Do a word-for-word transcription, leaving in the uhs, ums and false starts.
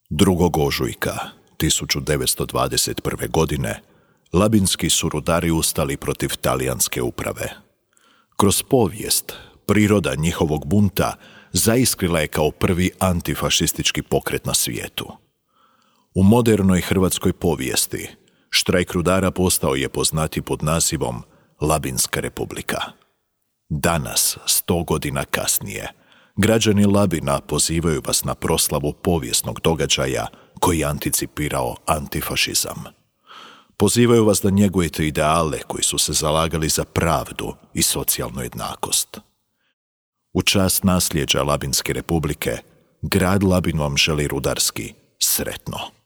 drugog ožujka tisuću devetsto dvadeset prve. godine labinski su rudari ustali protiv talijanske uprave. Kroz povijest, priroda njihovog bunta zaiskrila je kao prvi antifašistički pokret na svijetu. U modernoj hrvatskoj povijesti štrajk rudara postao je poznati pod nazivom Labinska republika. Danas, sto godina kasnije, građani Labina pozivaju vas na proslavu povijesnog događaja koji je anticipirao antifašizam. Pozivaju vas da njegujete ideale koji su se zalagali za pravdu i socijalnu jednakost. U čast nasljeđa Labinske republike, grad Labin vam želi rudarski sretno.